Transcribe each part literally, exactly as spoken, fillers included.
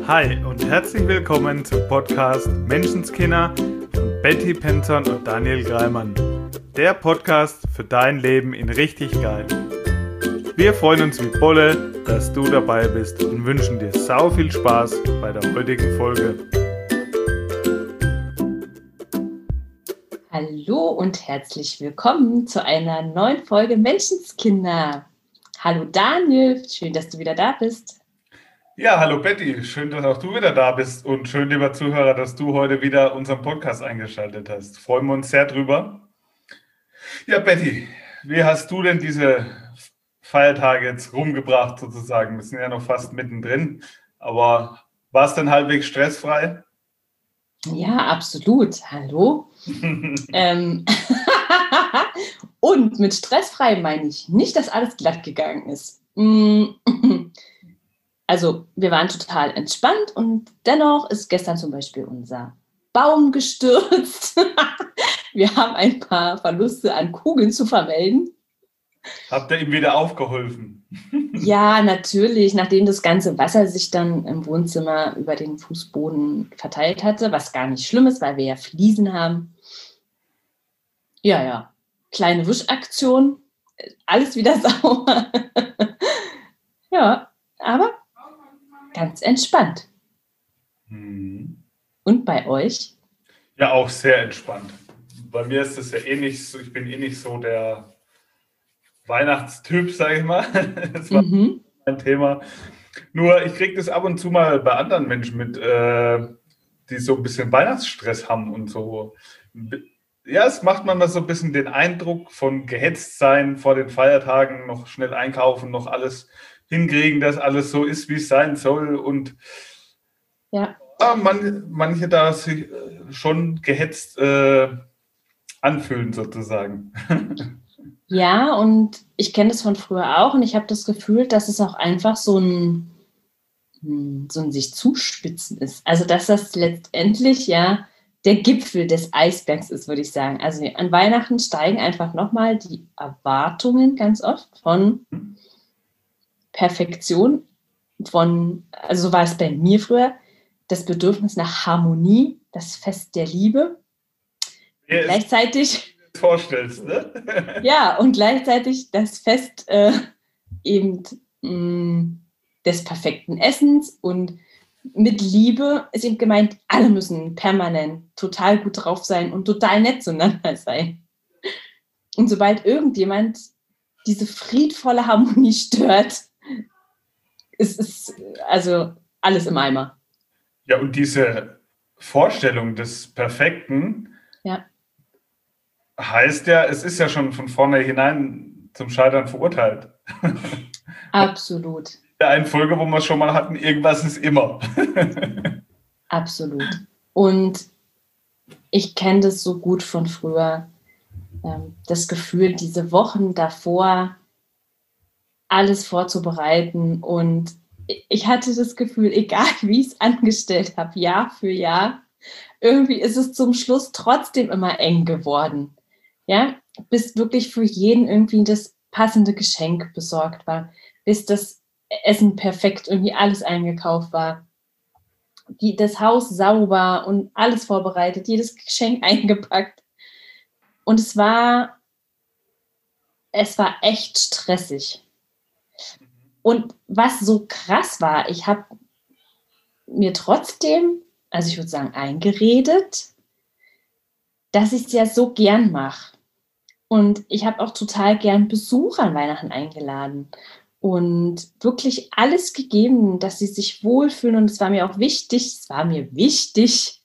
Hi und herzlich willkommen zum Podcast Menschenskinder von Betty Penton und Daniel Greimann. Der Podcast für dein Leben in richtig geil. Wir freuen uns wie Bolle, dass du dabei bist und wünschen dir sau viel Spaß bei der heutigen Folge. Hallo und herzlich willkommen zu einer neuen Folge Menschenskinder. Hallo Daniel, schön, dass du wieder da bist. Ja, hallo Betty, schön, dass auch du wieder da bist und schön, lieber Zuhörer, dass du heute wieder unseren Podcast eingeschaltet hast. Freuen wir uns sehr drüber. Ja, Betty, wie hast du denn diese Feiertage jetzt rumgebracht sozusagen? Wir sind ja noch fast mittendrin, aber war es denn halbwegs stressfrei? Ja, absolut. Hallo. ähm, und mit stressfrei meine ich nicht, dass alles glatt gegangen ist. Also wir waren total entspannt und dennoch ist gestern zum Beispiel unser Baum gestürzt. Wir haben ein paar Verluste an Kugeln zu vermelden. Habt ihr ihm wieder aufgeholfen? Ja, natürlich, nachdem das ganze Wasser sich dann im Wohnzimmer über den Fußboden verteilt hatte, was gar nicht schlimm ist, weil wir ja Fliesen haben. Ja, ja, kleine Wischaktion, alles wieder sauber. Ja, aber ganz entspannt. Hm. Und bei euch? Ja, auch sehr entspannt. Bei mir ist es ja eh nicht so, ich bin eh nicht so der Weihnachtstyp, sage ich mal. Das war Mhm. mein Thema. Nur ich kriege das ab und zu mal bei anderen Menschen mit, äh, die so ein bisschen Weihnachtsstress haben und so. Ja, es macht manchmal so ein bisschen den Eindruck von gehetzt sein vor den Feiertagen, noch schnell einkaufen, noch alles hinkriegen, dass alles so ist, wie es sein soll. Und Ja. ja, man, manche da sich schon gehetzt äh, anfühlen sozusagen. Ja, und ich kenne das von früher auch und ich habe das Gefühl, dass es auch einfach so ein, so ein sich zuspitzen ist. Also dass das letztendlich ja der Gipfel des Eisbergs ist, würde ich sagen. Also an Weihnachten steigen einfach nochmal die Erwartungen ganz oft von Perfektion, von, also so war es bei mir früher, das Bedürfnis nach Harmonie, das Fest der Liebe. Ja, gleichzeitig vorstellst, ne? Ja, und gleichzeitig das Fest äh, eben mh, des perfekten Essens und mit Liebe ist eben gemeint, alle müssen permanent total gut drauf sein und total nett zueinander sein. Und sobald irgendjemand diese friedvolle Harmonie stört, ist es also alles im Eimer. Ja, und diese Vorstellung des Perfekten Ja. heißt ja, es ist ja schon von vornherein zum Scheitern verurteilt. Absolut. Eine Folge, wo wir es schon mal hatten, irgendwas ist immer. Absolut. Und ich kenne das so gut von früher, ähm, das Gefühl, diese Wochen davor alles vorzubereiten. Und ich hatte das Gefühl, egal wie ich es angestellt habe, Jahr für Jahr, irgendwie ist es zum Schluss trotzdem immer eng geworden. Ja, bis wirklich für jeden irgendwie das passende Geschenk besorgt war, bis das Essen perfekt irgendwie alles eingekauft war, die, das Haus sauber und alles vorbereitet, jedes Geschenk eingepackt. Und es war, es war echt stressig. Und was so krass war, ich habe mir trotzdem, also ich würde sagen, eingeredet, dass ich es ja so gern mache. Und ich habe auch total gern Besuch an Weihnachten eingeladen und wirklich alles gegeben, dass sie sich wohlfühlen. Und es war mir auch wichtig, es war mir wichtig.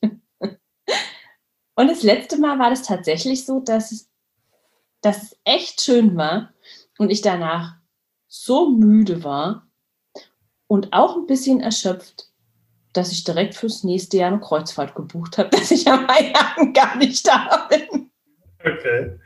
Und das letzte Mal war das tatsächlich so, dass es, dass es echt schön war und ich danach so müde war und auch ein bisschen erschöpft, dass ich direkt fürs nächste Jahr eine Kreuzfahrt gebucht habe, dass ich am Weihnachten gar nicht da bin. Okay.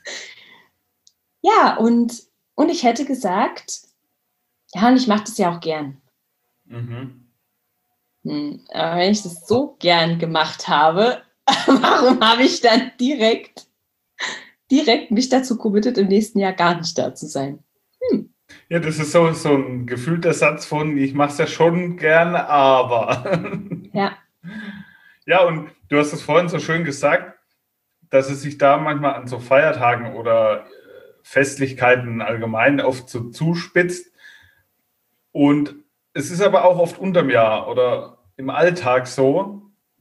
Ja, und, und ich hätte gesagt, ja, und ich mache das ja auch gern. Mhm. Hm, aber wenn ich das so gern gemacht habe, warum habe ich dann direkt, direkt mich dazu committed, im nächsten Jahr gar nicht da zu sein? Hm. Ja, das ist so, so ein gefühlter Satz von, ich mache es ja schon gern, aber. Ja. Ja, und du hast es vorhin so schön gesagt, dass es sich da manchmal an so Feiertagen oder Festlichkeiten allgemein oft so zuspitzt. Und es ist aber auch oft unterm Jahr oder im Alltag so,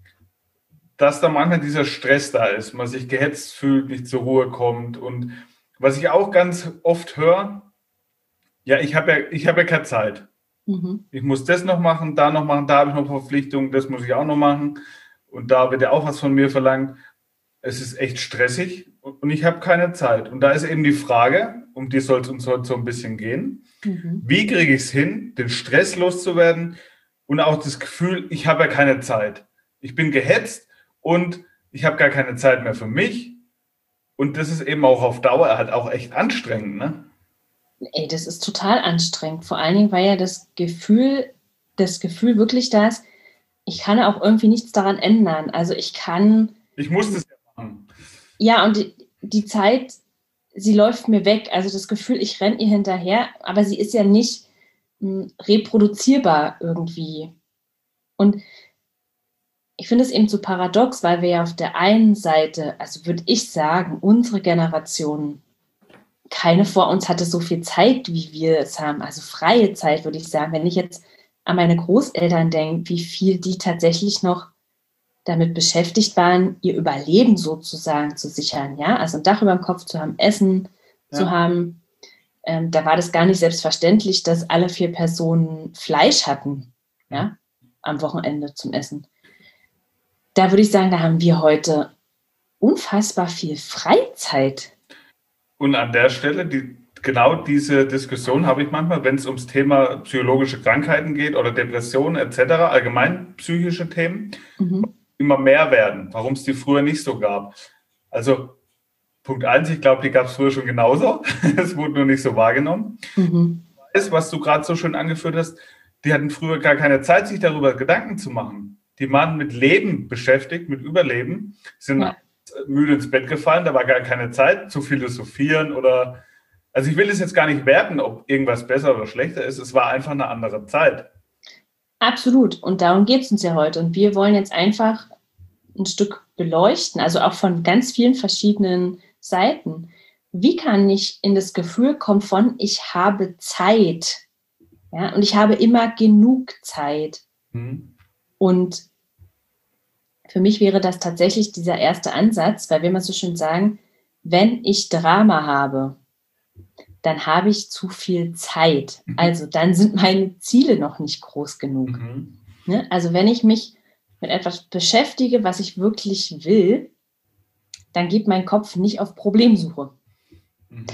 dass da manchmal dieser Stress da ist, man sich gehetzt fühlt, nicht zur Ruhe kommt. Und was ich auch ganz oft höre, ja, ich habe ja, ich habe ja keine Zeit. Mhm. Ich muss das noch machen, da noch machen, da habe ich noch Verpflichtungen, das muss ich auch noch machen. Und da wird ja auch was von mir verlangt. Es ist echt stressig und ich habe keine Zeit. Und da ist eben die Frage, um die soll es uns heute so ein bisschen gehen. Mhm. Wie kriege ich es hin, den Stress loszuwerden und auch das Gefühl, ich habe ja keine Zeit. Ich bin gehetzt und ich habe gar keine Zeit mehr für mich. Und das ist eben auch auf Dauer halt auch echt anstrengend, ne? Ey, das ist total anstrengend. Vor allen Dingen, weil ja das Gefühl, das Gefühl wirklich da ist, ich kann auch irgendwie nichts daran ändern. Also ich kann. Ich muss das ja machen. Ja, und die, die Zeit, sie läuft mir weg. Also das Gefühl, ich renne ihr hinterher, aber sie ist ja nicht mh, reproduzierbar irgendwie. Und ich finde es eben so paradox, weil wir ja auf der einen Seite, also würde ich sagen, unsere Generation, keine vor uns hatte so viel Zeit, wie wir es haben. Also freie Zeit, würde ich sagen. Wenn ich jetzt an meine Großeltern denke, wie viel die tatsächlich noch damit beschäftigt waren, ihr Überleben sozusagen zu sichern. Ja, also ein Dach über dem Kopf zu haben, Essen Ja. zu haben. Ähm, da war das gar nicht selbstverständlich, dass alle vier Personen Fleisch hatten, ja, am Wochenende zum Essen. Da würde ich sagen, da haben wir heute unfassbar viel Freizeit. Und an der Stelle, die, genau diese Diskussion habe ich manchmal, wenn es ums Thema psychologische Krankheiten geht oder Depressionen et cetera, allgemein psychische Themen, Mhm. immer mehr werden, warum es die früher nicht so gab. Also Punkt eins, ich glaube, die gab es früher schon genauso. Es wurde nur nicht so wahrgenommen. Mhm. Das, was du gerade so schön angeführt hast, die hatten früher gar keine Zeit, sich darüber Gedanken zu machen. Die waren mit Leben beschäftigt, mit Überleben, sind Ja. müde ins Bett gefallen, da war gar keine Zeit zu philosophieren oder, also ich will es jetzt gar nicht werten, ob irgendwas besser oder schlechter ist, es war einfach eine andere Zeit. Absolut. Und darum geht es uns ja heute. Und wir wollen jetzt einfach ein Stück beleuchten, also auch von ganz vielen verschiedenen Seiten. Wie kann ich in das Gefühl kommen von, ich habe Zeit, ja, und ich habe immer genug Zeit. Hm. Und für mich wäre das tatsächlich dieser erste Ansatz, weil wir immer so schön sagen, wenn ich Drama habe, dann habe ich zu viel Zeit. Mhm. Also dann sind meine Ziele noch nicht groß genug. Mhm. Ne? Also wenn ich mich mit etwas beschäftige, was ich wirklich will, dann geht mein Kopf nicht auf Problemsuche. Mhm.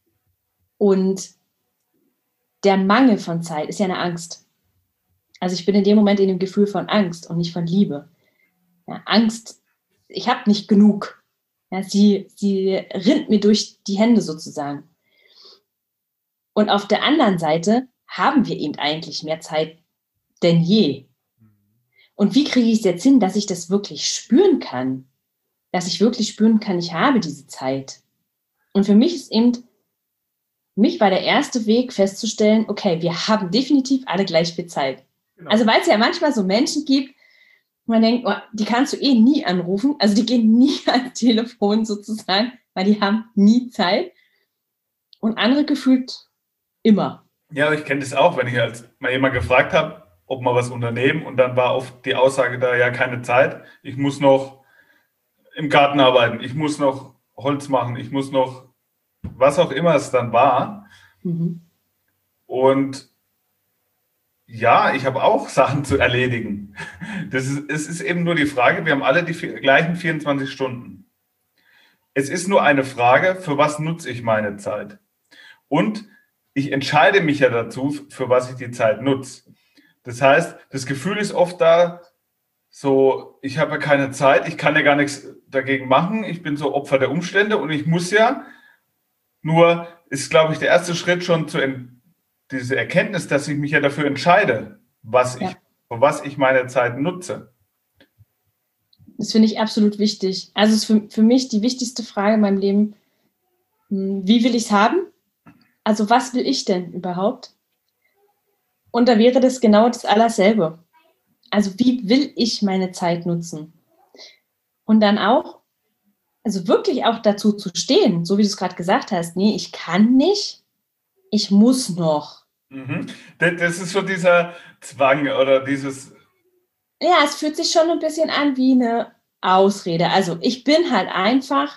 Und der Mangel von Zeit ist ja eine Angst. Also ich bin in dem Moment in dem Gefühl von Angst und nicht von Liebe. Ja, Angst, ich habe nicht genug. Ja, sie, sie rinnt mir durch die Hände sozusagen. Und auf der anderen Seite haben wir eben eigentlich mehr Zeit denn je. Und wie kriege ich es jetzt hin, dass ich das wirklich spüren kann? Dass ich wirklich spüren kann, ich habe diese Zeit. Und für mich ist eben, für mich war der erste Weg festzustellen, okay, wir haben definitiv alle gleich viel Zeit. Genau. Also weil es ja manchmal so Menschen gibt, wo man denkt, oh, die kannst du eh nie anrufen, also die gehen nie ans Telefon sozusagen, weil die haben nie Zeit. Und andere gefühlt immer. Ja, ich kenne das auch, wenn ich als mal jemand gefragt habe, ob wir was unternehmen und dann war oft die Aussage da, ja, keine Zeit, ich muss noch im Garten arbeiten, ich muss noch Holz machen, ich muss noch, was auch immer es dann war. Mhm. Und ja, ich habe auch Sachen zu erledigen. Das ist, es ist eben nur die Frage, wir haben alle die vier, gleichen vierundzwanzig Stunden. Es ist nur eine Frage, für was nutze ich meine Zeit? Und ich entscheide mich ja dazu, für was ich die Zeit nutze. Das heißt, das Gefühl ist oft da, so, ich habe ja keine Zeit, ich kann ja gar nichts dagegen machen, ich bin so Opfer der Umstände und ich muss ja, nur ist, glaube ich, der erste Schritt schon zu diese Erkenntnis, dass ich mich ja dafür entscheide, was ich, Ja. für was ich meine Zeit nutze. Das finde ich absolut wichtig. Also es ist für, für mich die wichtigste Frage in meinem Leben, wie will ich es haben also was will ich denn überhaupt? Und da wäre das genau das Allerselbe. Also wie will ich meine Zeit nutzen? Und dann auch, also wirklich auch dazu zu stehen, so wie du es gerade gesagt hast, nee, ich kann nicht, ich muss noch. Mhm. Das das ist so dieser Zwang oder dieses, Ja, es fühlt sich schon ein bisschen an wie eine Ausrede. Also ich bin halt einfach,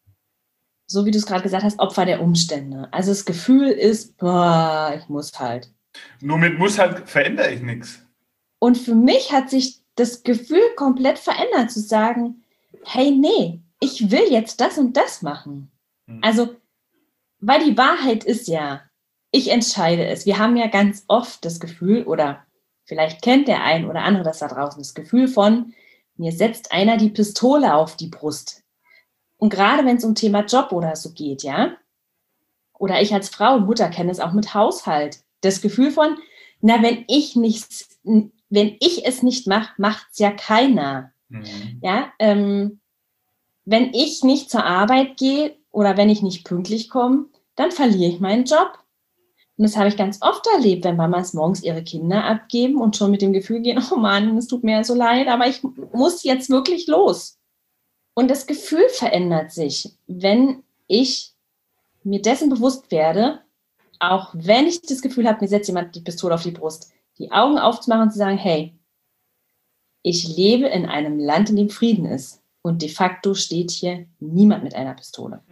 so wie du es gerade gesagt hast, Opfer der Umstände. Also das Gefühl ist, boah, ich muss halt. nur mit muss halt verändere ich nichts. Und für mich hat sich das Gefühl komplett verändert, zu sagen, hey, nee, ich will jetzt das und das machen. Also, weil die Wahrheit ist ja, ich entscheide es. Wir haben ja ganz oft das Gefühl, oder vielleicht kennt der ein oder andere das da draußen, das Gefühl von, mir setzt einer die Pistole auf die Brust. Und gerade wenn es um Thema Job oder so geht, ja, oder ich als Frau und Mutter kenne es auch mit Haushalt, das Gefühl von, na, wenn ich nichts, wenn ich es nicht mache, macht es ja keiner. Mhm. Ja, ähm, wenn ich nicht zur Arbeit gehe oder wenn ich nicht pünktlich komme, dann verliere ich meinen Job. Und das habe ich ganz oft erlebt, wenn Mamas morgens ihre Kinder abgeben und schon mit dem Gefühl gehen, oh Mann, es tut mir so leid, aber ich muss jetzt wirklich los. Und das Gefühl verändert sich, wenn ich mir dessen bewusst werde, auch wenn ich das Gefühl habe, mir setzt jemand die Pistole auf die Brust, die Augen aufzumachen und zu sagen, hey, ich lebe in einem Land, in dem Frieden ist. Und de facto steht hier niemand mit einer Pistole.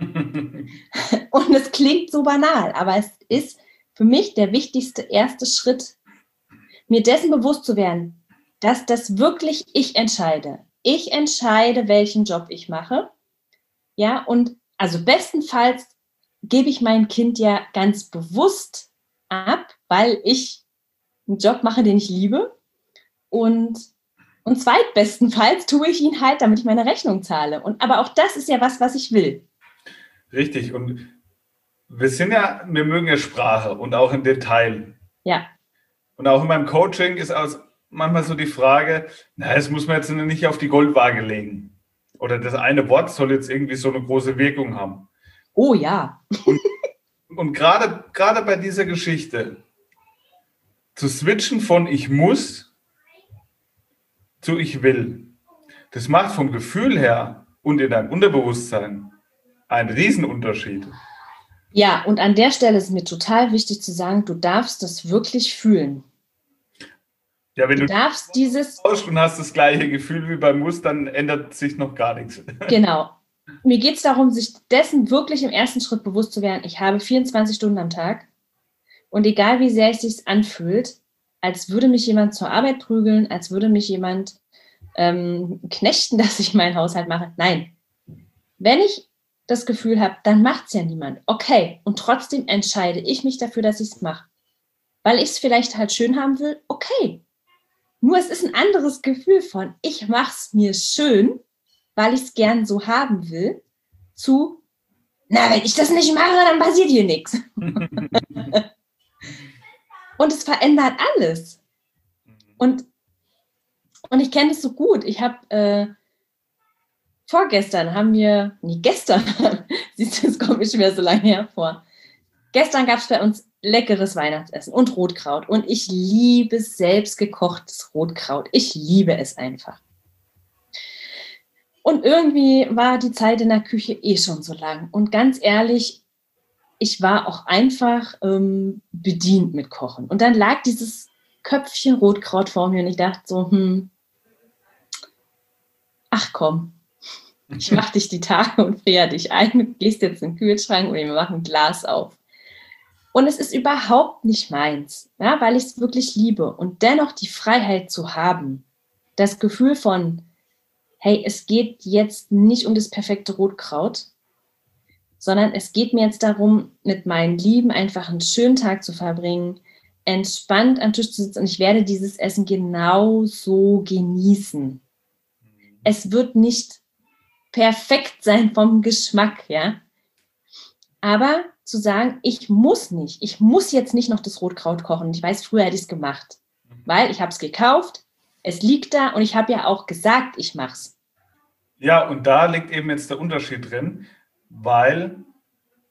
Und es klingt so banal, aber es ist für mich der wichtigste erste Schritt, mir dessen bewusst zu werden, dass das wirklich ich entscheide. Ich entscheide, welchen Job ich mache. Ja, und also bestenfalls gebe ich mein Kind ja ganz bewusst ab, weil ich einen Job mache, den ich liebe. Und, und zweitbestenfalls tue ich ihn halt, damit ich meine Rechnung zahle. Und, aber auch das ist ja was, was ich will. Richtig. Und wir sind ja, wir mögen ja Sprache und auch im Detail. Ja. Und auch in meinem Coaching ist auch manchmal so die Frage, na, das muss man jetzt nicht auf die Goldwaage legen. Oder das eine Wort soll jetzt irgendwie so eine große Wirkung haben. Oh ja. Und, und gerade, gerade bei dieser Geschichte zu switchen von ich muss zu ich will, das macht vom Gefühl her und in deinem Unterbewusstsein einen Riesenunterschied. Ja, und an der Stelle ist mir total wichtig zu sagen, du darfst das wirklich fühlen. Ja, wenn Du du darfst dieses, tauschst und hast das gleiche Gefühl wie beim Muss, dann ändert sich noch gar nichts. genau. Mir geht es darum, sich dessen wirklich im ersten Schritt bewusst zu werden. Ich habe vierundzwanzig Stunden am Tag und egal wie sehr es sich anfühlt, als würde mich jemand zur Arbeit prügeln, als würde mich jemand ähm, knechten, dass ich meinen Haushalt mache. Nein. Wenn ich das Gefühl habe, dann macht es ja niemand. Okay, und trotzdem entscheide ich mich dafür, dass ich es mache. Weil ich es vielleicht halt schön haben will, okay. Nur es ist ein anderes Gefühl von, ich mache es mir schön, weil ich es gern so haben will, zu, na, wenn ich das nicht mache, dann passiert hier nichts. Und es verändert alles. Und, und ich kenne es so gut. Ich habe äh, vorgestern haben wir, nee, gestern, siehst du, es kommt mir schon wieder so lange hervor. Gestern gab es bei uns leckeres Weihnachtsessen und Rotkraut. Und ich liebe selbst gekochtes Rotkraut. Ich liebe es einfach. Und irgendwie war die Zeit in der Küche eh schon so lang. Und ganz ehrlich, ich war auch einfach ähm, bedient mit Kochen. Und dann lag dieses Köpfchen Rotkraut vor mir und ich dachte so, hm, ach komm, ich mach dich die Tage und friere dich ein, du gehst jetzt in den Kühlschrank und wir machen ein Glas auf. Und es ist überhaupt nicht meins, ja, weil ich es wirklich liebe. Und dennoch die Freiheit zu haben, das Gefühl von, hey, es geht jetzt nicht um das perfekte Rotkraut, sondern es geht mir jetzt darum, mit meinen Lieben einfach einen schönen Tag zu verbringen, entspannt am Tisch zu sitzen und ich werde dieses Essen genauso genießen. Es wird nicht perfekt sein vom Geschmack, ja. Aber zu sagen, ich muss nicht, ich muss jetzt nicht noch das Rotkraut kochen. Ich weiß, früher hätte ich es gemacht, weil ich habe es gekauft, es liegt da und ich habe ja auch gesagt, ich mache es. Ja, und da liegt eben jetzt der Unterschied drin, weil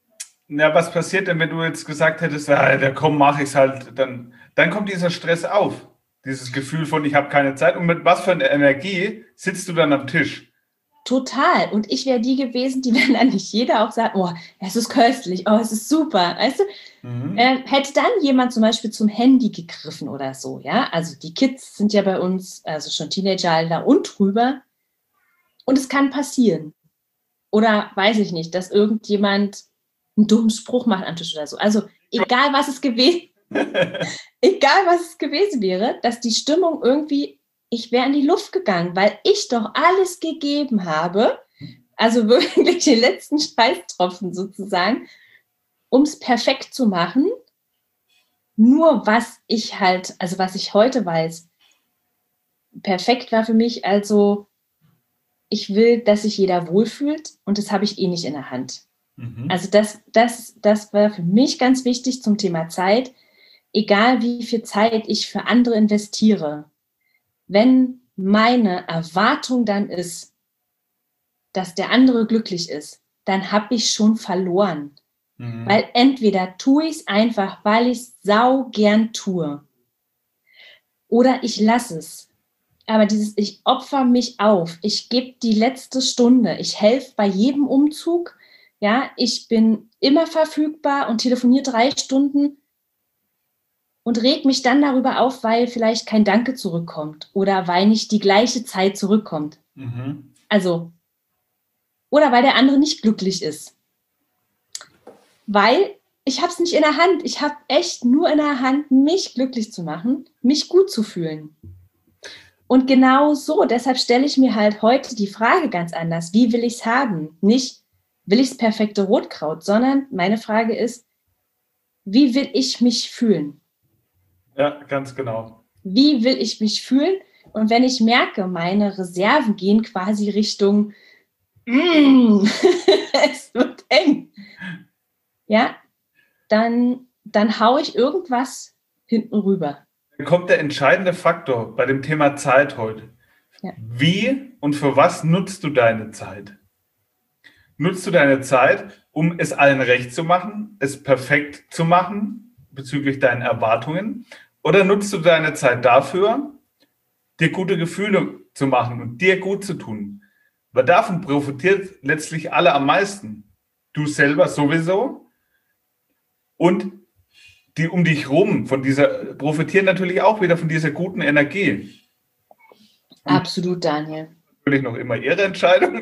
Ja, was passiert denn, wenn du jetzt gesagt hättest, ja, ja komm, mache ich es halt, dann, dann kommt dieser Stress auf. Dieses Gefühl von, ich habe keine Zeit. Und mit was für einer Energie sitzt du dann am Tisch? Total. Und ich wäre die gewesen, die, wenn dann nicht jeder auch sagt, oh, es ist köstlich, oh, es ist super, weißt du? Mhm. Äh, hätte dann jemand zum Beispiel zum Handy gegriffen oder so, ja? Also die Kids sind ja bei uns, also schon Teenageralter und drüber. Und es kann passieren. Oder weiß ich nicht, dass irgendjemand einen dummen Spruch macht am Tisch oder so. Also egal, was es gewesen, egal, was es gewesen wäre, dass die Stimmung irgendwie, ich wäre in die Luft gegangen, weil ich doch alles gegeben habe, also wirklich den letzten Schweißtropfen sozusagen, um es perfekt zu machen. Nur was ich halt, also was ich heute weiß, perfekt war für mich also, ich will, dass sich jeder wohlfühlt und das habe ich eh nicht in der Hand. Mhm. Also das, das, das war für mich ganz wichtig zum Thema Zeit. Egal wie viel Zeit ich für andere investiere, wenn meine Erwartung dann ist, dass der andere glücklich ist, dann habe ich schon verloren. Mhm. Weil entweder tue ich es einfach, weil ich es sau gern tue, oder ich lasse es. Aber dieses, ich opfer mich auf, ich gebe die letzte Stunde, ich helfe bei jedem Umzug, ja, ich bin immer verfügbar und telefoniere drei Stunden und reg mich dann darüber auf, weil vielleicht kein Danke zurückkommt oder weil nicht die gleiche Zeit zurückkommt. Mhm. Also, oder weil der andere nicht glücklich ist. Weil ich habe es nicht in der Hand, ich habe echt nur in der Hand, mich glücklich zu machen, mich gut zu fühlen. Und genau so, deshalb stelle ich mir halt heute die Frage ganz anders. Wie will ich es haben? Nicht, will ich das perfekte Rotkraut, sondern meine Frage ist, wie will ich mich fühlen? Ja, ganz genau. Wie will ich mich fühlen? Und wenn ich merke, meine Reserven gehen quasi Richtung, mm, es wird eng, ja, dann, dann haue ich irgendwas hinten rüber. Dann kommt der entscheidende Faktor bei dem Thema Zeit heute. Ja. Wie und für was nutzt du deine Zeit? Nutzt du deine Zeit, um es allen recht zu machen, es perfekt zu machen bezüglich deinen Erwartungen? Oder nutzt du deine Zeit dafür, dir gute Gefühle zu machen und dir gut zu tun? Weil davon profitiert letztlich alle am meisten. Du selber sowieso und die um dich rum von dieser profitieren natürlich auch wieder von dieser guten Energie. Und absolut, Daniel. Natürlich noch immer ihre Entscheidung.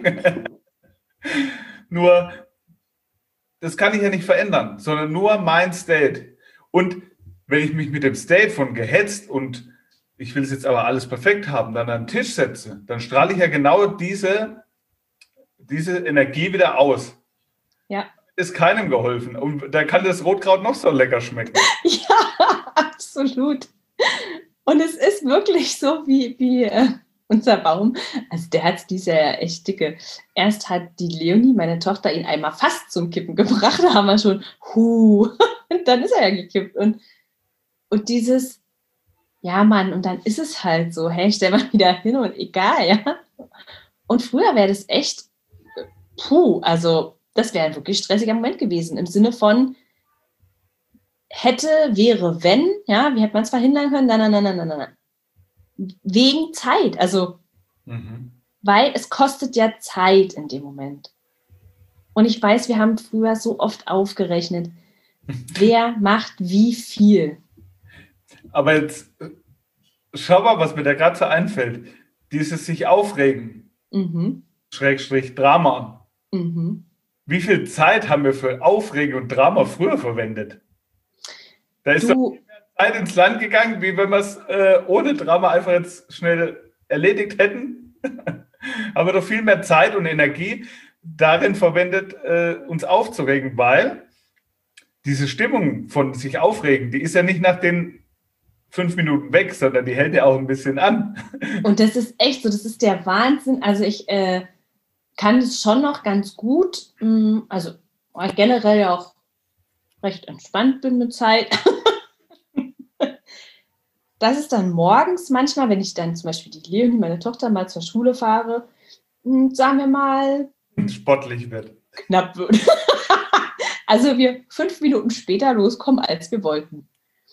Nur, das kann ich ja nicht verändern, sondern nur mein State. Und wenn ich mich mit dem State von gehetzt und ich will es jetzt aber alles perfekt haben, dann an den Tisch setze, dann strahle ich ja genau diese, diese Energie wieder aus. Ja. Ist keinem geholfen. Und da kann das Rotkraut noch so lecker schmecken. Ja, absolut. Und es ist wirklich so wie, wie äh, unser Baum. Also der hat diese echt dicke. Erst hat die Leonie, meine Tochter, ihn einmal fast zum Kippen gebracht. Da haben wir schon, hu, und dann ist er ja gekippt. Und, und dieses, ja Mann, und dann ist es halt so, hey, stell mal wieder hin und egal, ja. Und früher wäre das echt, puh, also das wäre ein wirklich stressiger Moment gewesen, im Sinne von hätte, wäre, wenn, ja, wie hätte man es verhindern können? Nein, nein, nein, nein, nein, nein. Wegen Zeit, also, mhm. weil es kostet ja Zeit in dem Moment. Und ich weiß, wir haben früher so oft aufgerechnet, wer macht wie viel. Aber jetzt schau mal, was mir da gerade so einfällt. Dieses sich aufregen, mhm. Schrägstrich Drama. Mhm. Wie viel Zeit haben wir für Aufregung und Drama früher verwendet? Da ist du, doch viel mehr Zeit ins Land gegangen, wie wenn wir es äh, ohne Drama einfach jetzt schnell erledigt hätten. Haben wir doch viel mehr Zeit und Energie darin verwendet, äh, uns aufzuregen, weil diese Stimmung von sich aufregen, die ist ja nicht nach den fünf Minuten weg, sondern die hält ja auch ein bisschen an. Und das ist echt so, das ist der Wahnsinn. Also ich äh, kann es schon noch ganz gut, also weil ich generell ja auch recht entspannt bin mit Zeit. Das ist dann morgens manchmal, wenn ich dann zum Beispiel die Leonie, meine Tochter, mal zur Schule fahre, sagen wir mal, sportlich wird. Knapp wird. Also wir fünf Minuten später loskommen, als wir wollten.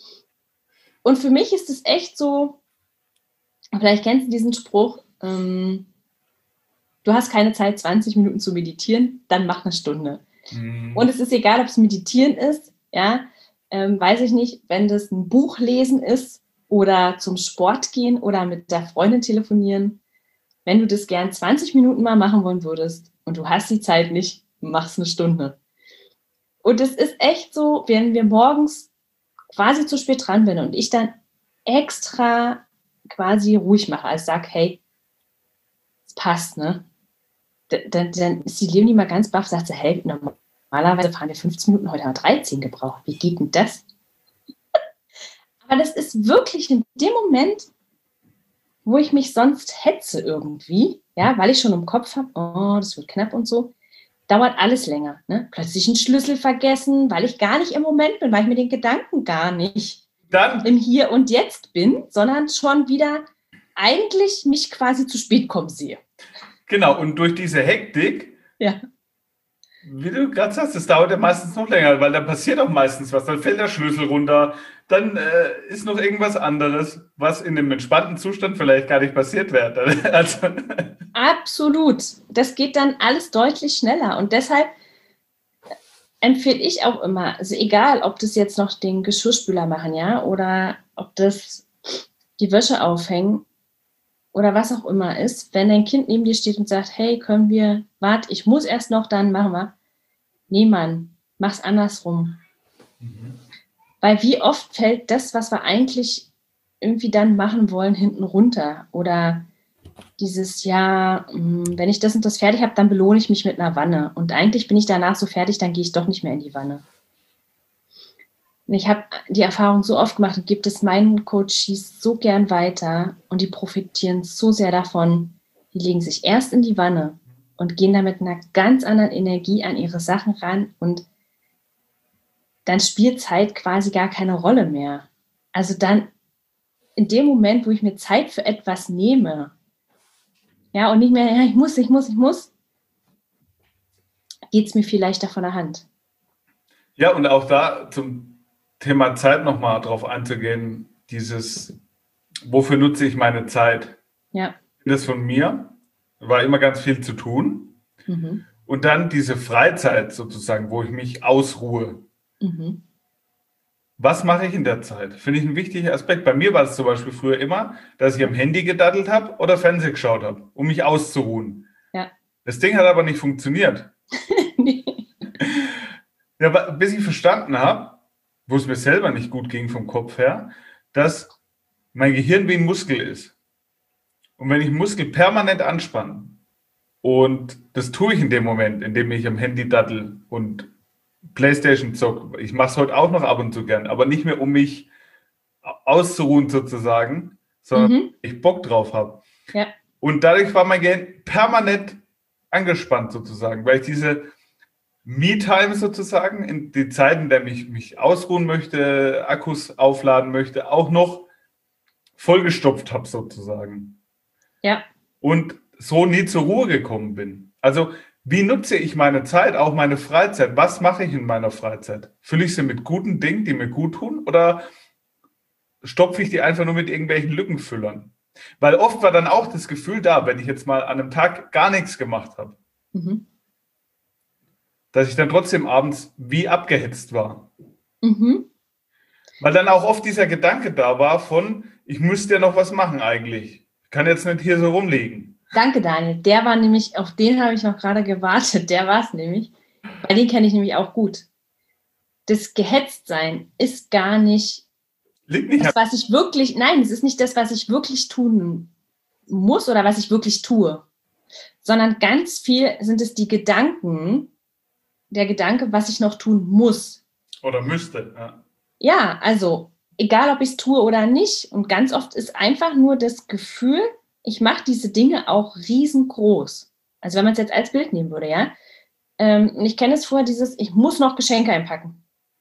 Und für mich ist es echt so, vielleicht kennst du diesen Spruch, ähm, du hast keine Zeit, zwanzig Minuten zu meditieren, dann mach eine Stunde. Mhm. Und es ist egal, ob es Meditieren ist, ja, ähm, weiß ich nicht, wenn das ein Buch lesen ist oder zum Sport gehen oder mit der Freundin telefonieren. Wenn du das gern zwanzig Minuten mal machen wollen würdest und du hast die Zeit nicht, mach's eine Stunde. Und es ist echt so, wenn wir morgens quasi zu spät dran sind und ich dann extra quasi ruhig mache, also sage, hey, es passt, ne? Dann, dann ist die Leonie mal ganz baff, sagt sie, hey, normalerweise fahren wir fünfzehn Minuten, heute haben wir dreizehn gebraucht. Wie geht denn das? Aber das ist wirklich in dem Moment, wo ich mich sonst hetze irgendwie, ja, weil ich schon im Kopf habe, oh, das wird knapp und so, dauert alles länger. Ne? Plötzlich einen Schlüssel vergessen, weil ich gar nicht im Moment bin, weil ich mit den Gedanken gar nicht Dann. im Hier und Jetzt bin, sondern schon wieder eigentlich mich quasi zu spät kommen sehe. Genau, und durch diese Hektik, ja. wie du gerade sagst, das dauert ja meistens noch länger, weil dann passiert auch meistens was. Dann fällt der Schlüssel runter, dann äh, ist noch irgendwas anderes, was in dem entspannten Zustand vielleicht gar nicht passiert wäre. Also. Absolut. Das geht dann alles deutlich schneller. Und deshalb empfehle ich auch immer, also egal, ob das jetzt noch den Geschirrspüler machen, ja, oder ob das die Wäsche aufhängen oder was auch immer ist, wenn dein Kind neben dir steht und sagt, hey, können wir, warte, ich muss erst noch, dann machen wir. Nee, Mann, mach's andersrum. Mhm. Weil wie oft fällt das, was wir eigentlich irgendwie dann machen wollen, hinten runter? Oder dieses, ja, wenn ich das und das fertig habe, dann belohne ich mich mit einer Wanne. Und eigentlich bin ich danach so fertig, dann gehe ich doch nicht mehr in die Wanne. Und ich habe die Erfahrung so oft gemacht und gebe es meinen Coaches so gern weiter und die profitieren so sehr davon. Die legen sich erst in die Wanne und gehen da mit einer ganz anderen Energie an ihre Sachen ran und dann spielt Zeit quasi gar keine Rolle mehr. Also dann in dem Moment, wo ich mir Zeit für etwas nehme, ja, und nicht mehr, ja, ich muss, ich muss, ich muss, geht es mir viel leichter von der Hand. Ja, und auch da zum Thema Zeit nochmal drauf einzugehen, dieses, wofür nutze ich meine Zeit? Ja. Das von mir war immer ganz viel zu tun. Mhm. Und dann diese Freizeit sozusagen, wo ich mich ausruhe. Mhm. Was mache ich in der Zeit? Finde ich einen wichtigen Aspekt. Bei mir war es zum Beispiel früher immer, dass ich am Handy gedaddelt habe oder Fernsehen geschaut habe, um mich auszuruhen. Ja. Das Ding hat aber nicht funktioniert. Nee. Ja, bis ich verstanden habe, wo es mir selber nicht gut ging vom Kopf her, dass mein Gehirn wie ein Muskel ist. Und wenn ich einen Muskel permanent anspanne, und das tue ich in dem Moment, in dem ich am Handy daddel und PlayStation zocke. Ich mache es heute auch noch ab und zu gern, aber nicht mehr, um mich auszuruhen sozusagen, sondern mhm. ich Bock drauf habe. Ja. Und dadurch war mein Gehirn permanent angespannt sozusagen, weil ich diese Me-Time sozusagen, in die Zeiten, in der ich mich ausruhen möchte, Akkus aufladen möchte, auch noch vollgestopft habe sozusagen. Ja. Und so nie zur Ruhe gekommen bin. Also wie nutze ich meine Zeit, auch meine Freizeit? Was mache ich in meiner Freizeit? Fülle ich sie mit guten Dingen, die mir gut tun, oder stopfe ich die einfach nur mit irgendwelchen Lückenfüllern? Weil oft war dann auch das Gefühl da, wenn ich jetzt mal an einem Tag gar nichts gemacht habe, mhm. dass ich dann trotzdem abends wie abgehetzt war. Mhm. Weil dann auch oft dieser Gedanke da war von, ich müsste ja noch was machen eigentlich. Ich kann jetzt nicht hier so rumliegen. Danke, Daniel. Der war nämlich, auf den habe ich noch gerade gewartet. Der war es nämlich. Weil den kenne ich nämlich auch gut. Das Gehetztsein ist gar nicht, Liegt nicht das, was ich wirklich, nein, es ist nicht das, was ich wirklich tun muss oder was ich wirklich tue, sondern ganz viel sind es die Gedanken, der Gedanke, was ich noch tun muss. Oder müsste. Ja, ja, also egal, ob ich es tue oder nicht. Und ganz oft ist einfach nur das Gefühl, ich mache diese Dinge auch riesengroß. Also wenn man es jetzt als Bild nehmen würde, ja. Ähm, ich kenne es vorher, dieses, ich muss noch Geschenke einpacken.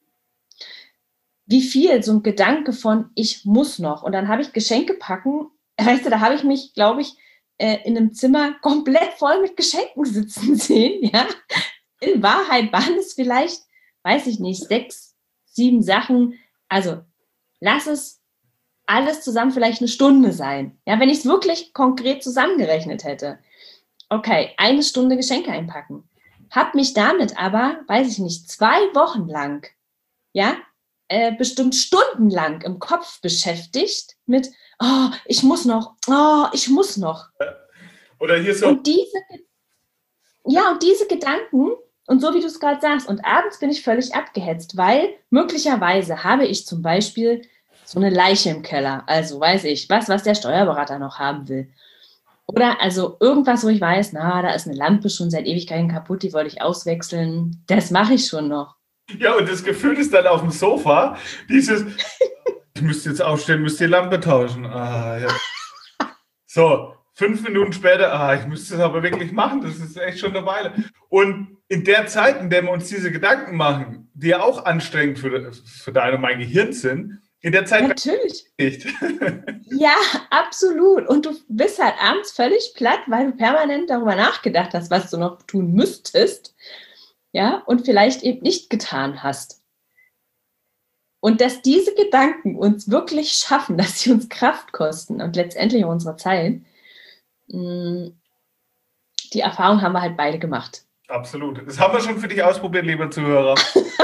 Wie viel so ein Gedanke von, ich muss noch. Und dann habe ich Geschenke packen. Weißt du, da habe ich mich, glaube ich, äh, in einem Zimmer komplett voll mit Geschenken sitzen sehen, ja. In Wahrheit waren es vielleicht weiß ich nicht, sechs, sieben Sachen. Also lass es alles zusammen vielleicht eine Stunde sein. Ja, wenn ich es wirklich konkret zusammengerechnet hätte. Okay, eine Stunde Geschenke einpacken. Hab mich damit aber, weiß ich nicht, zwei Wochen lang, ja, äh, bestimmt stundenlang im Kopf beschäftigt mit, oh, ich muss noch, oh, ich muss noch. Oder hier so. Und diese, ja, und diese Gedanken, und so wie du es gerade sagst, und abends bin ich völlig abgehetzt, weil möglicherweise habe ich zum Beispiel so eine Leiche im Keller, also weiß ich, was, was der Steuerberater noch haben will. Oder also irgendwas, wo ich weiß, na, da ist eine Lampe schon seit Ewigkeiten kaputt, die wollte ich auswechseln, das mache ich schon noch. Ja, und das Gefühl ist dann auf dem Sofa, dieses, ich müsste jetzt aufstehen, müsste die Lampe tauschen. Ah, ja. So, fünf Minuten später, ah, ich müsste es aber wirklich machen, das ist echt schon eine Weile. Und in der Zeit, in der wir uns diese Gedanken machen, die ja auch anstrengend für, für dein und mein Gehirn sind, in der Zeit natürlich nicht. Ja, absolut. Und du bist halt abends völlig platt, weil du permanent darüber nachgedacht hast, was du noch tun müsstest, ja, und vielleicht eben nicht getan hast. Und dass diese Gedanken uns wirklich schaffen, dass sie uns Kraft kosten und letztendlich unsere Zeit, die Erfahrung haben wir halt beide gemacht. Absolut. Das haben wir schon für dich ausprobiert, liebe Zuhörer.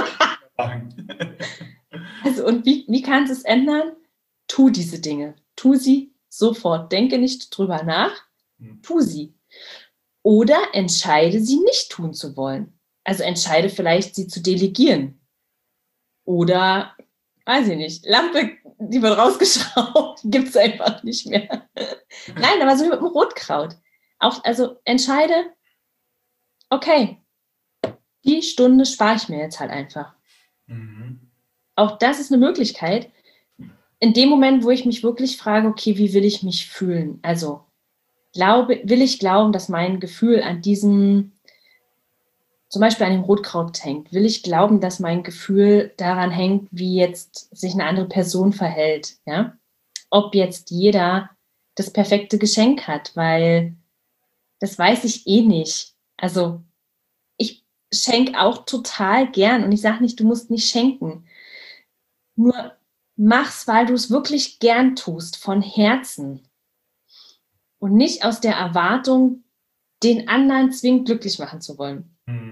Also, und wie, wie kannst du es ändern? Tu diese Dinge. Tu sie sofort. Denke nicht drüber nach. Tu sie. Oder entscheide, sie nicht tun zu wollen. Also entscheide vielleicht, sie zu delegieren. Oder, weiß ich nicht, Lampe, die wird rausgeschraubt, gibt es einfach nicht mehr. Nein, aber so wie mit dem Rotkraut. Auch, also entscheide, okay, die Stunde spare ich mir jetzt halt einfach. Mhm. Auch das ist eine Möglichkeit. In dem Moment, wo ich mich wirklich frage, okay, wie will ich mich fühlen? Also glaube, will ich glauben, dass mein Gefühl an diesem, zum Beispiel an dem Rotkraut hängt? Will ich glauben, dass mein Gefühl daran hängt, wie jetzt sich eine andere Person verhält? Ja? Ob jetzt jeder das perfekte Geschenk hat, weil das weiß ich eh nicht. Also ich schenke auch total gern und ich sage nicht, du musst nicht schenken. Nur mach's, weil du es wirklich gern tust, von Herzen. Und nicht aus der Erwartung, den anderen zwingend glücklich machen zu wollen. Mhm.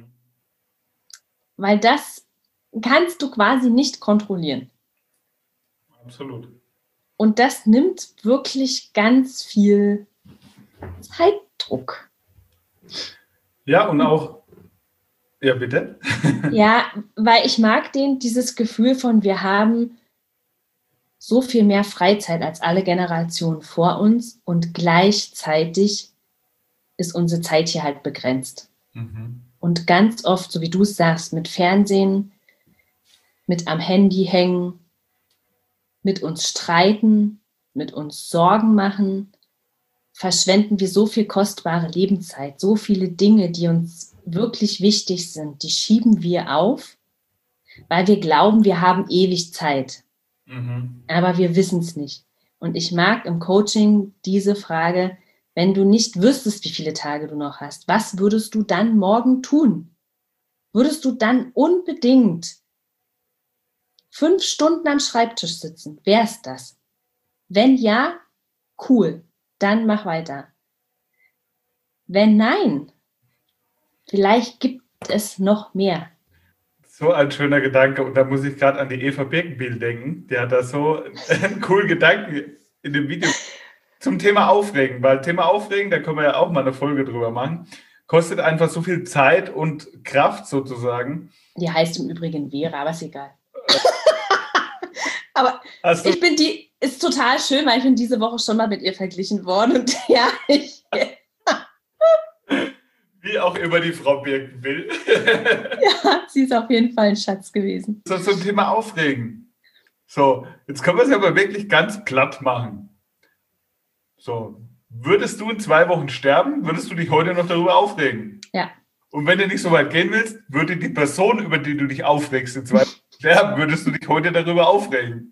Weil das kannst du quasi nicht kontrollieren. Absolut. Und das nimmt wirklich ganz viel Zeitdruck. Ja, und auch, ja bitte. Ja, weil ich mag den, dieses Gefühl von, wir haben so viel mehr Freizeit als alle Generationen vor uns und gleichzeitig ist unsere Zeit hier halt begrenzt. Mhm. Und ganz oft, so wie du es sagst, mit Fernsehen, mit am Handy hängen, mit uns streiten, mit uns Sorgen machen, verschwenden wir so viel kostbare Lebenszeit, so viele Dinge, die uns wirklich wichtig sind, die schieben wir auf, weil wir glauben, wir haben ewig Zeit. Mhm. Aber wir wissen es nicht. Und ich mag im Coaching diese Frage, wenn du nicht wüsstest, wie viele Tage du noch hast, was würdest du dann morgen tun? Würdest du dann unbedingt fünf Stunden am Schreibtisch sitzen? Wär's das? Wenn ja, cool, dann mach weiter. Wenn nein, vielleicht gibt es noch mehr. So ein schöner Gedanke. Und da muss ich gerade an die Eva Birkenbiel denken. Die hat da so einen coolen Gedanken in dem Video zum Thema Aufregen. Weil Thema Aufregen, da können wir ja auch mal eine Folge drüber machen, kostet einfach so viel Zeit und Kraft sozusagen. Die heißt im Übrigen Vera, aber ist egal. Aber ich bin die, ist total schön, weil ich bin diese Woche schon mal mit ihr verglichen worden. Und ja, ich... Wie auch immer die Frau Birkenbiel. Ja, sie ist auf jeden Fall ein Schatz gewesen. So zum Thema Aufregen. So, jetzt können wir es aber wirklich ganz platt machen. So, würdest du in zwei Wochen sterben, würdest du dich heute noch darüber aufregen? Ja. Und wenn du nicht so weit gehen willst, würde die Person, über die du dich aufregst, in zwei Wochen sterben, würdest du dich heute darüber aufregen?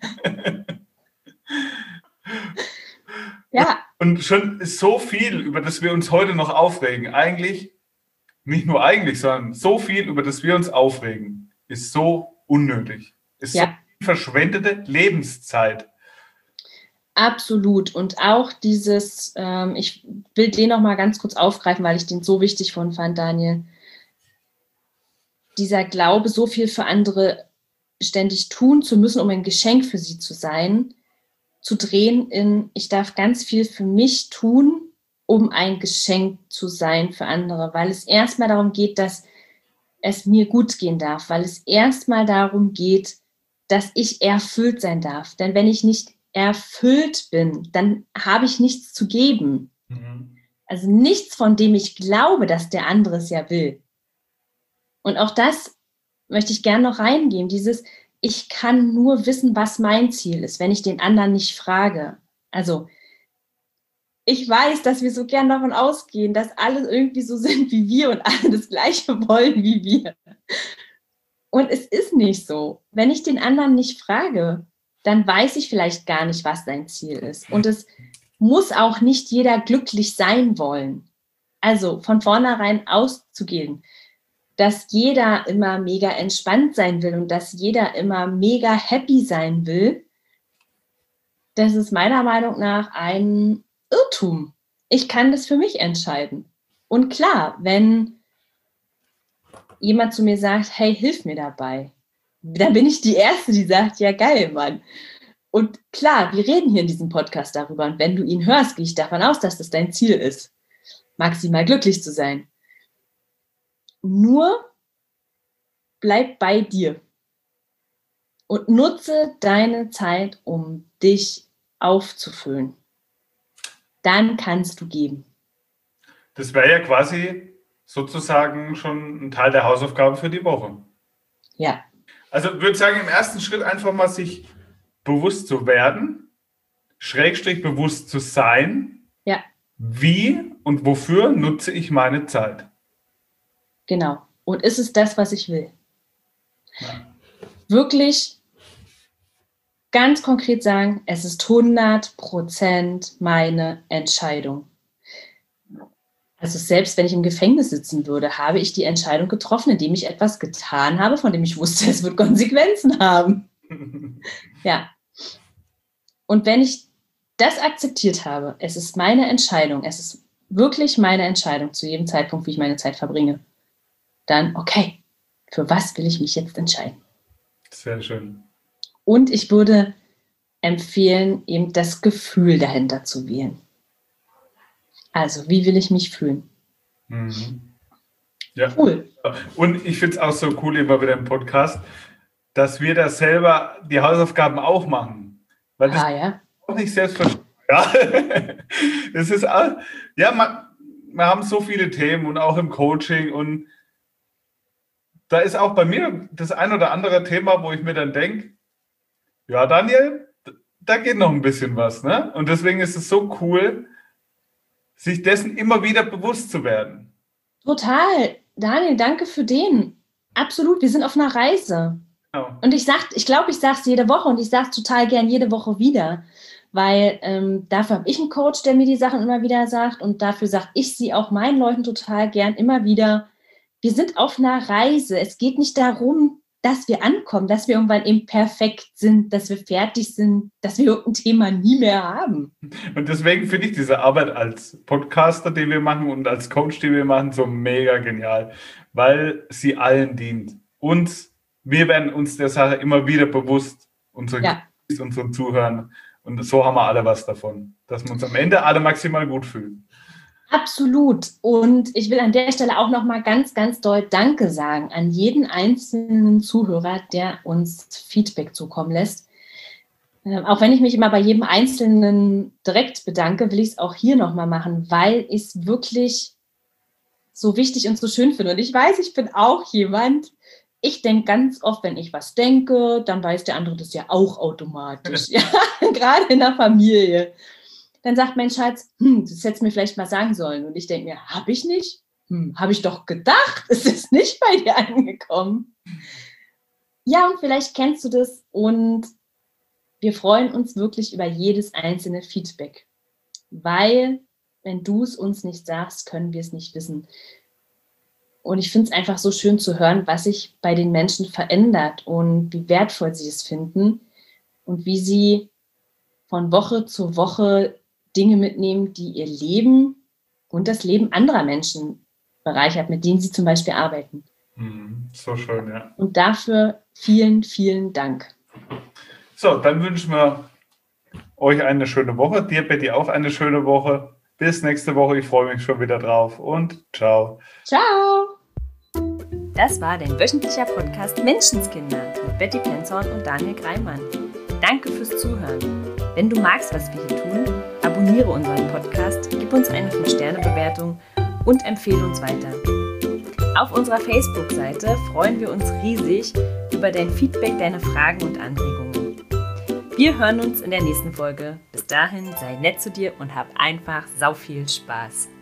Ja. Und schon ist so viel, über das wir uns heute noch aufregen. Eigentlich, nicht nur eigentlich, sondern so viel, über das wir uns aufregen. ist so unnötig. Ist Ja. so verschwendete Lebenszeit. Absolut. Und auch dieses, ähm, ich will den noch mal ganz kurz aufgreifen, weil ich den so wichtig von fand, Daniel. Dieser Glaube, so viel für andere ständig tun zu müssen, um ein Geschenk für sie zu sein, zu drehen in, ich darf ganz viel für mich tun, um ein Geschenk zu sein für andere, weil es erstmal darum geht, dass es mir gut gehen darf, weil es erstmal darum geht, dass ich erfüllt sein darf. Denn wenn ich nicht erfüllt bin, dann habe ich nichts zu geben. Mhm. Also nichts, von dem ich glaube, dass der andere es ja will. Und auch das möchte ich gerne noch reingeben, dieses, ich kann nur wissen, was mein Ziel ist, wenn ich den anderen nicht frage. Also ich weiß, dass wir so gern davon ausgehen, dass alle irgendwie so sind wie wir und alle das Gleiche wollen wie wir. Und es ist nicht so. Wenn ich den anderen nicht frage, dann weiß ich vielleicht gar nicht, was sein Ziel ist. Und es muss auch nicht jeder glücklich sein wollen. Also von vornherein auszugehen, dass jeder immer mega entspannt sein will und dass jeder immer mega happy sein will, das ist meiner Meinung nach ein Irrtum. Ich kann das für mich entscheiden. Und klar, wenn jemand zu mir sagt, hey, hilf mir dabei, dann bin ich die Erste, die sagt, ja geil, Mann. Und klar, wir reden hier in diesem Podcast darüber. Und wenn du ihn hörst, gehe ich davon aus, dass das dein Ziel ist, maximal glücklich zu sein. Nur bleib bei dir und nutze deine Zeit, um dich aufzufüllen. Dann kannst du geben. Das wäre ja quasi sozusagen schon ein Teil der Hausaufgabe für die Woche. Ja. Also ich würde sagen, im ersten Schritt einfach mal sich bewusst zu werden, Schrägstrich bewusst zu sein. Ja. Wie und wofür nutze ich meine Zeit? Genau. Und ist es das, was ich will? Ja. Wirklich ganz konkret sagen, es ist hundert Prozent meine Entscheidung. Also selbst wenn ich im Gefängnis sitzen würde, habe ich die Entscheidung getroffen, indem ich etwas getan habe, von dem ich wusste, es wird Konsequenzen haben. Ja. Und wenn ich das akzeptiert habe, es ist meine Entscheidung, es ist wirklich meine Entscheidung zu jedem Zeitpunkt, wie ich meine Zeit verbringe, dann, okay, für was will ich mich jetzt entscheiden? Sehr schön. Und ich würde empfehlen, eben das Gefühl dahinter zu wählen. Also, wie will ich mich fühlen? Mhm. Ja. Cool. Und ich finde es auch so cool immer wieder im Podcast, dass wir da selber die Hausaufgaben auch machen. Weil das ah, ja. ist auch nicht selbstverständlich. Ja, das ist auch, ja, man, wir haben so viele Themen und auch im Coaching und da ist auch bei mir das ein oder andere Thema, wo ich mir dann denke, ja, Daniel, da geht noch ein bisschen was, ne? Und deswegen ist es so cool, sich dessen immer wieder bewusst zu werden. Total. Daniel, danke für den. Absolut, wir sind auf einer Reise. Genau. Und ich sag, ich glaube, ich sage es jede Woche und ich sage es total gern jede Woche wieder, weil ähm, dafür habe ich einen Coach, der mir die Sachen immer wieder sagt und dafür sage ich sie auch meinen Leuten total gern immer wieder. Wir sind auf einer Reise. Es geht nicht darum, dass wir ankommen, dass wir irgendwann eben perfekt sind, dass wir fertig sind, dass wir irgendein Thema nie mehr haben. Und deswegen finde ich diese Arbeit als Podcaster, die wir machen und als Coach, die wir machen, so mega genial, weil sie allen dient. Und wir werden uns der Sache immer wieder bewusst, unsere Ja. Coaches, unseren Zuhörern. Und so haben wir alle was davon, dass wir uns am Ende alle maximal gut fühlen. Absolut. Und ich will an der Stelle auch noch mal ganz, ganz doll Danke sagen an jeden einzelnen Zuhörer, der uns Feedback zukommen lässt. Ähm, auch wenn ich mich immer bei jedem Einzelnen direkt bedanke, will ich es auch hier noch mal machen, weil ich es wirklich so wichtig und so schön finde. Und ich weiß, ich bin auch jemand, ich denke ganz oft, wenn ich was denke, dann weiß der andere das ja auch automatisch. Ja, gerade in der Familie. Dann sagt mein Schatz, hm, das hättest du mir vielleicht mal sagen sollen. Und ich denke mir, habe ich nicht? Hm, habe ich doch gedacht, es ist nicht bei dir angekommen. Ja, und vielleicht kennst du das und wir freuen uns wirklich über jedes einzelne Feedback. Weil, wenn du es uns nicht sagst, können wir es nicht wissen. Und ich finde es einfach so schön zu hören, was sich bei den Menschen verändert und wie wertvoll sie es finden und wie sie von Woche zu Woche Dinge mitnehmen, die ihr Leben und das Leben anderer Menschen bereichert, mit denen sie zum Beispiel arbeiten. Mhm, so schön, ja. Und dafür vielen, vielen Dank. So, dann wünschen wir euch eine schöne Woche. Dir, Betty, auch eine schöne Woche. Bis nächste Woche. Ich freue mich schon wieder drauf. Und ciao. Ciao. Das war dein wöchentlicher Podcast Menschenskinder mit Betty Penzorn und Daniel Greimann. Danke fürs Zuhören. Wenn du magst, was wir hier tun, abonniere unseren Podcast, gib uns eine fünf Sterne Bewertung und empfehle uns weiter. Auf unserer Facebook-Seite freuen wir uns riesig über dein Feedback, deine Fragen und Anregungen. Wir hören uns in der nächsten Folge. Bis dahin, sei nett zu dir und hab einfach sau viel Spaß.